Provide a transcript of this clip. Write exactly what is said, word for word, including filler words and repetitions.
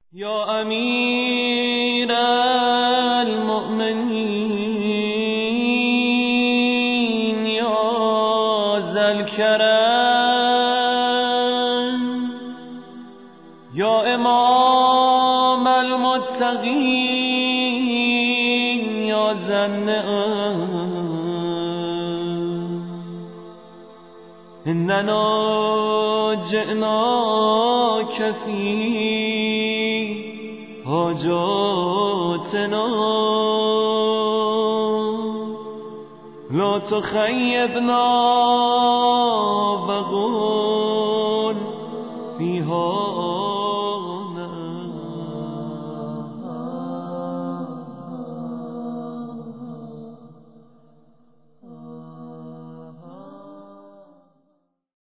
یا امیر المؤمنین یا ذوالکرم یا امام المتقین یا ذا النعم اننا جئناک فی حاجاتنا لا تخیبنا وقل